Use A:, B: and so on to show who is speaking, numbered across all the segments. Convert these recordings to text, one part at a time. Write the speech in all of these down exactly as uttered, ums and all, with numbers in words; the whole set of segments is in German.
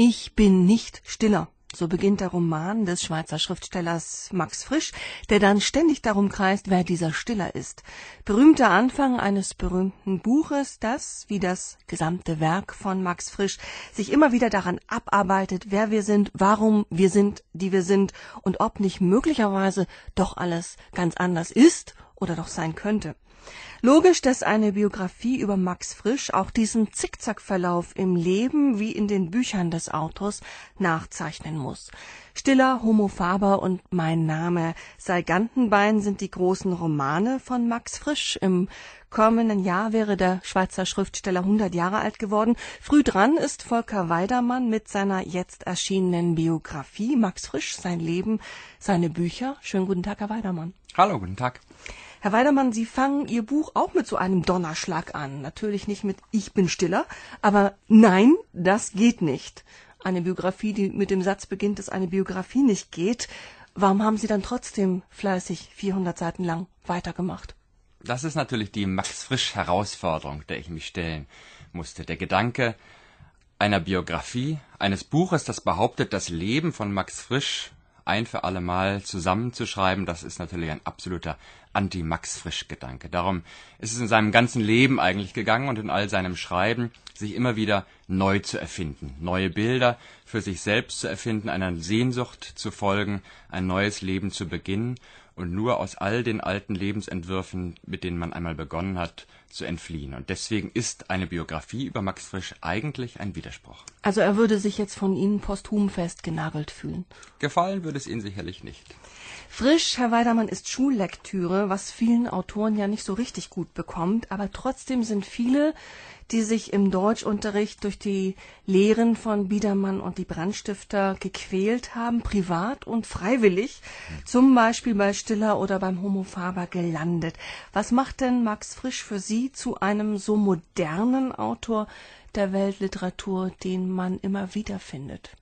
A: Ich bin nicht stiller. So beginnt der Roman des Schweizer Schriftstellers Max Frisch, der dann ständig darum kreist, wer dieser Stiller ist. Berühmter Anfang eines berühmten Buches, das, wie das gesamte Werk von Max Frisch, sich immer wieder daran abarbeitet, wer wir sind, warum wir sind, die wir sind und ob nicht möglicherweise doch alles ganz anders ist oder doch sein könnte. Logisch, dass eine Biografie über Max Frisch auch diesen Zickzackverlauf im Leben wie in den Büchern des Autors nachzeichnen muss. Stiller, Homo Faber und Mein Name Seigantenbein sind die großen Romane von Max Frisch. Im kommenden Jahr wäre der Schweizer Schriftsteller hundert Jahre alt geworden. Früh dran ist Volker Weidermann mit seiner jetzt erschienenen Biografie Max Frisch, sein Leben, seine Bücher. Schönen guten Tag, Herr Weidermann.
B: Hallo, guten Tag.
A: Herr Weidermann, Sie fangen Ihr Buch auch mit so einem Donnerschlag an. Natürlich nicht mit Ich bin stiller, aber nein, das geht nicht. Eine Biografie, die mit dem Satz beginnt, dass eine Biografie nicht geht. Warum haben Sie dann trotzdem fleißig vierhundert Seiten lang weitergemacht?
B: Das ist natürlich die Max-Frisch-Herausforderung, der ich mich stellen musste. Der Gedanke einer Biografie, eines Buches, das behauptet, das Leben von Max Frisch ein für alle Mal zusammenzuschreiben, das ist natürlich ein absoluter Anti-Max-Frisch-Gedanke. Darum ist es in seinem ganzen Leben eigentlich gegangen und in all seinem Schreiben, sich immer wieder neu zu erfinden, neue Bilder für sich selbst zu erfinden, einer Sehnsucht zu folgen, ein neues Leben zu beginnen und nur aus all den alten Lebensentwürfen, mit denen man einmal begonnen hat, zu entfliehen. Und deswegen ist eine Biografie über Max Frisch eigentlich ein Widerspruch.
A: Also er würde sich jetzt von Ihnen posthum festgenagelt fühlen.
B: Gefallen würde es Ihnen sicherlich nicht.
A: Frisch, Herr Weidermann, ist Schullektüre, was vielen Autoren ja nicht so richtig gut bekommt, aber trotzdem sind viele, die sich im Deutschunterricht durch die Lehren von Biedermann und die Brandstifter gequält haben, privat und freiwillig, zum Beispiel bei Stiller oder beim Homo Faber gelandet. Was macht denn Max Frisch für Sie zu einem so modernen Autor der Weltliteratur, den man immer wieder findet?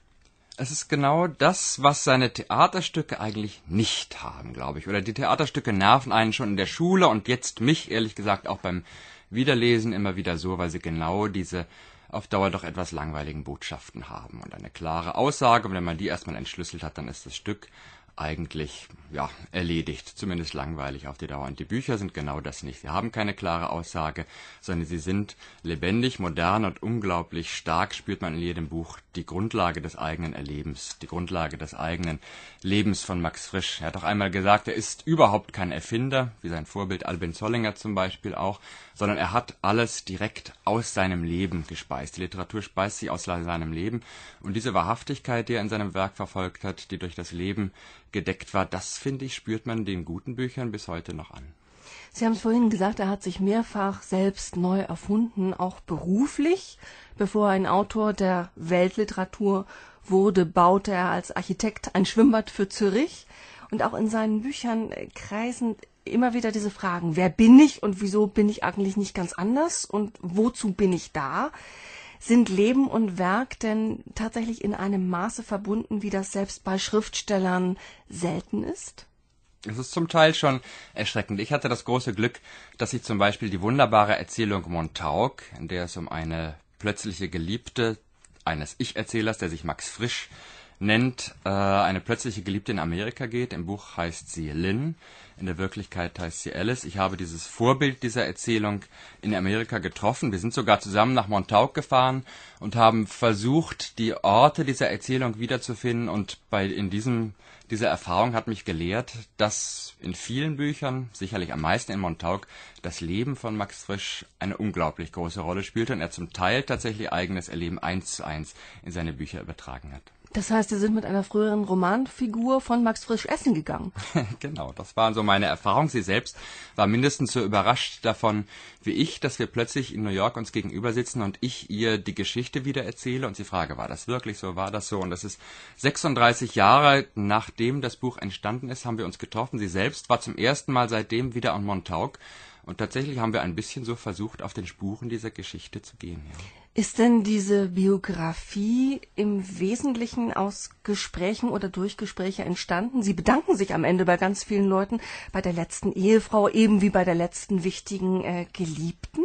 B: Es ist genau das, was seine Theaterstücke eigentlich nicht haben, glaube ich. Oder die Theaterstücke nerven einen schon in der Schule und jetzt mich, ehrlich gesagt, auch beim Wiederlesen immer wieder so, weil sie genau diese auf Dauer doch etwas langweiligen Botschaften haben. Und eine klare Aussage, und wenn man die erstmal entschlüsselt hat, dann ist das Stück eigentlich ja erledigt, zumindest langweilig auf die Dauer. Und die Bücher sind genau das nicht. Sie haben keine klare Aussage, sondern sie sind lebendig, modern und unglaublich stark, spürt man in jedem Buch, die Grundlage des eigenen Erlebens, die Grundlage des eigenen Lebens von Max Frisch. Er hat auch einmal gesagt, er ist überhaupt kein Erfinder, wie sein Vorbild Albin Zollinger zum Beispiel auch, sondern er hat alles direkt aus seinem Leben gespeist. Die Literatur speist sich aus seinem Leben. Und diese Wahrhaftigkeit, die er in seinem Werk verfolgt hat, die durch das Leben gedeckt war, das, finde ich, spürt man den guten Büchern bis heute noch an.
A: Sie haben es vorhin gesagt, er hat sich mehrfach selbst neu erfunden, auch beruflich. Bevor er ein Autor der Weltliteratur wurde, baute er als Architekt ein Schwimmbad für Zürich. Und auch in seinen Büchern kreisen immer wieder diese Fragen, wer bin ich und wieso bin ich eigentlich nicht ganz anders und wozu bin ich da? Sind Leben und Werk denn tatsächlich in einem Maße verbunden, wie das selbst bei Schriftstellern selten ist?
B: Es ist zum Teil schon erschreckend. Ich hatte das große Glück, dass ich zum Beispiel die wunderbare Erzählung Montauk, in der es um eine plötzliche Geliebte eines Ich-Erzählers, der sich Max Frisch nennt, äh, eine plötzliche Geliebte in Amerika geht. Im Buch heißt sie Lynn, in der Wirklichkeit heißt sie Alice. Ich habe dieses Vorbild dieser Erzählung in Amerika getroffen. Wir sind sogar zusammen nach Montauk gefahren und haben versucht, die Orte dieser Erzählung wiederzufinden. Und bei in diesem diese Erfahrung hat mich gelehrt, dass in vielen Büchern, sicherlich am meisten in Montauk, das Leben von Max Frisch eine unglaublich große Rolle spielte und er zum Teil tatsächlich eigenes Erleben eins zu eins in seine Bücher übertragen hat.
A: Das heißt, Sie sind mit einer früheren Romanfigur von Max Frisch essen gegangen.
B: Genau, das waren so meine Erfahrungen. Sie selbst war mindestens so überrascht davon wie ich, dass wir plötzlich in New York uns gegenüber sitzen und ich ihr die Geschichte wieder erzähle und sie frage, war das wirklich so, war das so? Und das ist sechsunddreißig Jahre nachdem das Buch entstanden ist, haben wir uns getroffen. Sie selbst war zum ersten Mal seitdem wieder an Montauk und tatsächlich haben wir ein bisschen so versucht, auf den Spuren dieser Geschichte zu gehen. Ja.
A: Ist denn diese Biografie im Wesentlichen aus Gesprächen oder durch Gespräche entstanden? Sie bedanken sich am Ende bei ganz vielen Leuten, bei der letzten Ehefrau, eben wie bei der letzten wichtigen äh, Geliebten.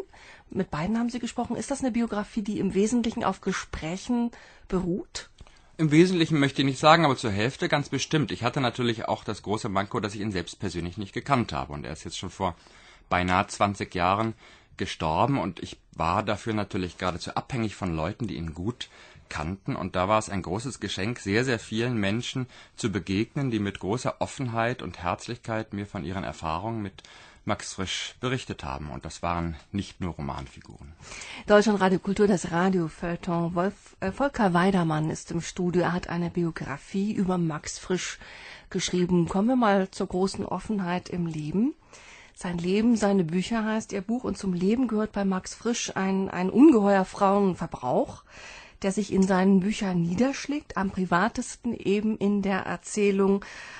A: Mit beiden haben Sie gesprochen. Ist das eine Biografie, die im Wesentlichen auf Gesprächen beruht?
B: Im Wesentlichen möchte ich nicht sagen, aber zur Hälfte ganz bestimmt. Ich hatte natürlich auch das große Manko, dass ich ihn selbst persönlich nicht gekannt habe. Und er ist jetzt schon vor beinahe zwanzig Jahren gestorben. Und ich war dafür natürlich geradezu abhängig von Leuten, die ihn gut kannten. Und da war es ein großes Geschenk, sehr, sehr vielen Menschen zu begegnen, die mit großer Offenheit und Herzlichkeit mir von ihren Erfahrungen mit Max Frisch berichtet haben. Und das waren nicht nur Romanfiguren.
A: Deutschlandradio Kultur, das Radio-Feuilleton. Wolf, äh, Volker Weidermann ist im Studio. Er hat eine Biografie über Max Frisch geschrieben. Kommen wir mal zur großen Offenheit im Leben. Sein Leben, seine Bücher heißt ihr Buch. Und zum Leben gehört bei Max Frisch ein, ein ungeheuer Frauenverbrauch, der sich in seinen Büchern niederschlägt. Am privatesten eben in der Erzählung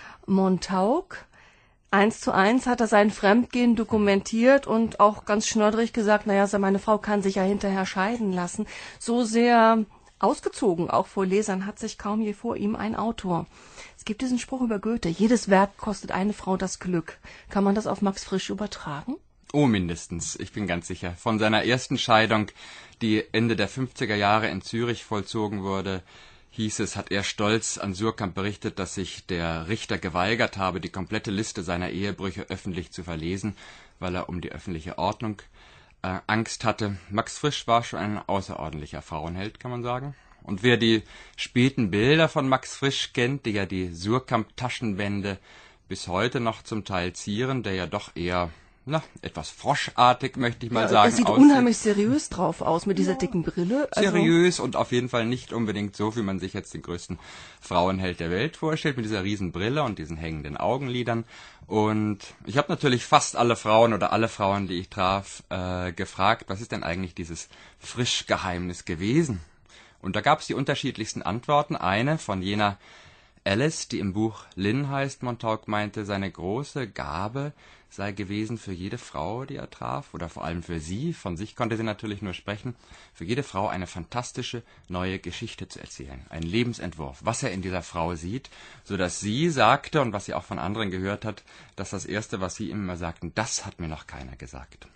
A: Montauk. Eins zu eins hat er sein Fremdgehen dokumentiert und auch ganz schnodderig gesagt, naja, meine Frau kann sich ja hinterher scheiden lassen. So sehr ausgezogen, auch vor Lesern, hat sich kaum je vor ihm ein Autor. Es gibt diesen Spruch über Goethe, jedes Werk kostet eine Frau das Glück. Kann man das auf Max Frisch übertragen?
B: Oh, mindestens, ich bin ganz sicher. Von seiner ersten Scheidung, die Ende der fünfziger Jahre in Zürich vollzogen wurde, hieß es, hat er stolz an Suhrkamp berichtet, dass sich der Richter geweigert habe, die komplette Liste seiner Ehebrüche öffentlich zu verlesen, weil er um die öffentliche Ordnung äh, Angst hatte. Max Frisch war schon ein außerordentlicher Frauenheld, kann man sagen. Und wer die späten Bilder von Max Frisch kennt, die ja die Suhrkamp-Taschenbände bis heute noch zum Teil zieren, der ja doch eher na, etwas froschartig, möchte ich mal
A: ja,
B: sagen.
A: Er sieht
B: aussieht.
A: Unheimlich seriös drauf aus mit dieser ja. dicken Brille.
B: Also seriös und auf jeden Fall nicht unbedingt so, wie man sich jetzt den größten Frauenheld der Welt vorstellt, mit dieser riesen Brille und diesen hängenden Augenlidern. Und ich habe natürlich fast alle Frauen oder alle Frauen, die ich traf, äh, gefragt, was ist denn eigentlich dieses Frischgeheimnis gewesen? Und da gab es die unterschiedlichsten Antworten. Eine von jener Alice, die im Buch Lynn heißt, Montauk meinte, seine große Gabe sei gewesen für jede Frau, die er traf, oder vor allem für sie, von sich konnte sie natürlich nur sprechen, für jede Frau eine fantastische neue Geschichte zu erzählen, einen Lebensentwurf, was er in dieser Frau sieht, sodass sie sagte, und was sie auch von anderen gehört hat, dass das Erste, was sie ihm immer sagten, das hat mir noch keiner gesagt.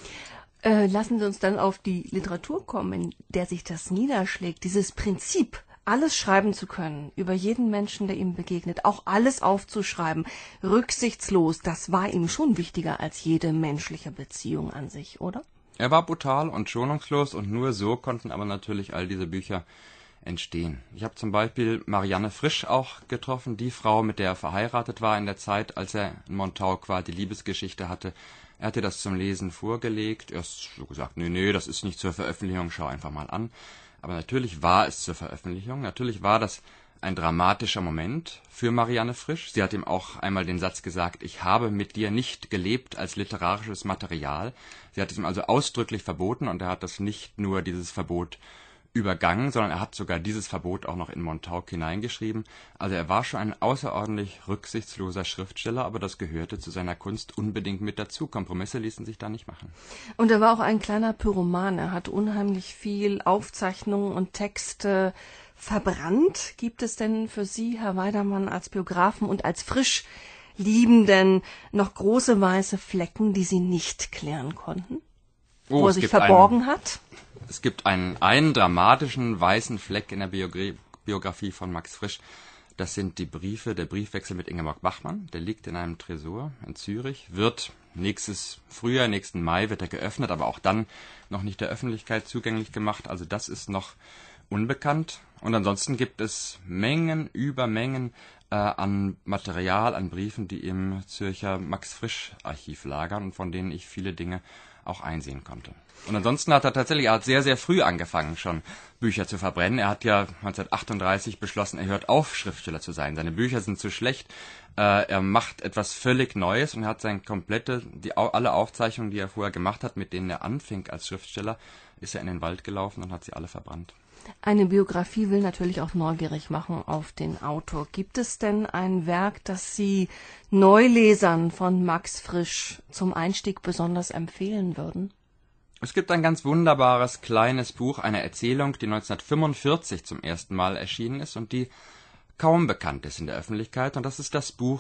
A: Äh, lassen Sie uns dann auf die Literatur kommen, in der sich das niederschlägt, dieses Prinzip, alles schreiben zu können, über jeden Menschen, der ihm begegnet, auch alles aufzuschreiben, rücksichtslos, das war ihm schon wichtiger als jede menschliche Beziehung an sich, oder?
B: Er war brutal und schonungslos und nur so konnten aber natürlich all diese Bücher entstehen. Ich habe zum Beispiel Marianne Frisch auch getroffen, die Frau, mit der er verheiratet war in der Zeit, als er in Montauk war, die Liebesgeschichte hatte. Er hatte das zum Lesen vorgelegt, erst so gesagt, nee, nee, das ist nicht zur Veröffentlichung, schau einfach mal an. Aber natürlich war es zur Veröffentlichung, natürlich war das ein dramatischer Moment für Marianne Frisch. Sie hat ihm auch einmal den Satz gesagt, ich habe mit dir nicht gelebt als literarisches Material. Sie hat es ihm also ausdrücklich verboten und er hat das nicht nur dieses Verbot übergangen, sondern er hat sogar dieses Verbot auch noch in Montauk hineingeschrieben. Also er war schon ein außerordentlich rücksichtsloser Schriftsteller, aber das gehörte zu seiner Kunst unbedingt mit dazu. Kompromisse ließen sich da nicht machen.
A: Und er war auch ein kleiner Pyroman. Er hat unheimlich viel Aufzeichnungen und Texte verbrannt. Gibt es denn für Sie, Herr Weidermann, als Biografen und als Frischliebenden noch große weiße Flecken, die Sie nicht klären konnten?
B: Oh,
A: wo er sich verborgen
B: einen,
A: hat?
B: Es gibt einen, einen dramatischen weißen Fleck in der Biogra- Biografie von Max Frisch. Das sind die Briefe, der Briefwechsel mit Ingeborg Bachmann. Der liegt in einem Tresor in Zürich, wird nächstes Frühjahr, nächsten Mai wird er geöffnet, aber auch dann noch nicht der Öffentlichkeit zugänglich gemacht. Also das ist noch unbekannt. Und ansonsten gibt es Mengen über Mengen äh, an Material, an Briefen, die im Zürcher Max-Frisch-Archiv lagern und von denen ich viele Dinge auch einsehen konnte. Und ansonsten hat er tatsächlich, er hat sehr, sehr früh angefangen, schon Bücher zu verbrennen. Er hat ja neunzehnhundertachtunddreißig beschlossen, er hört auf, Schriftsteller zu sein. Seine Bücher sind zu schlecht. Äh, er macht etwas völlig Neues und er hat sein komplette, die, alle Aufzeichnungen, die er vorher gemacht hat, mit denen er anfing als Schriftsteller, ist er in den Wald gelaufen und hat sie alle verbrannt.
A: Eine Biografie will natürlich auch neugierig machen auf den Autor. Gibt es denn ein Werk, das Sie Neulesern von Max Frisch zum Einstieg besonders empfehlen würden?
B: Es gibt ein ganz wunderbares kleines Buch, eine Erzählung, die neunzehnhundertfünfundvierzig zum ersten Mal erschienen ist und die kaum bekannt ist in der Öffentlichkeit. Und das ist das Buch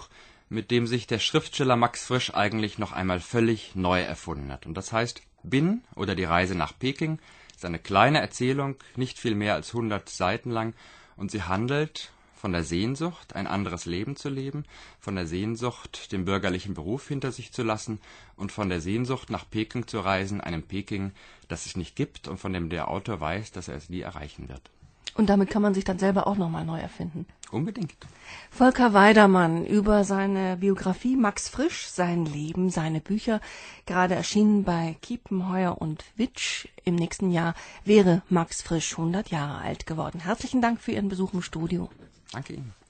B: mit dem sich der Schriftsteller Max Frisch eigentlich noch einmal völlig neu erfunden hat. Und das heißt Bin oder die Reise nach Peking ist eine kleine Erzählung, nicht viel mehr als hundert Seiten lang, und sie handelt von der Sehnsucht, ein anderes Leben zu leben, von der Sehnsucht, den bürgerlichen Beruf hinter sich zu lassen und von der Sehnsucht, nach Peking zu reisen, einem Peking, das es nicht gibt und von dem der Autor weiß, dass er es nie erreichen wird.
A: Und damit kann man sich dann selber auch nochmal neu erfinden.
B: Unbedingt.
A: Volker Weidermann über seine Biografie Max Frisch, sein Leben, seine Bücher, gerade erschienen bei Kiepenheuer und Witsch. Im nächsten Jahr wäre Max Frisch hundert Jahre alt geworden. Herzlichen Dank für Ihren Besuch im Studio.
B: Danke Ihnen.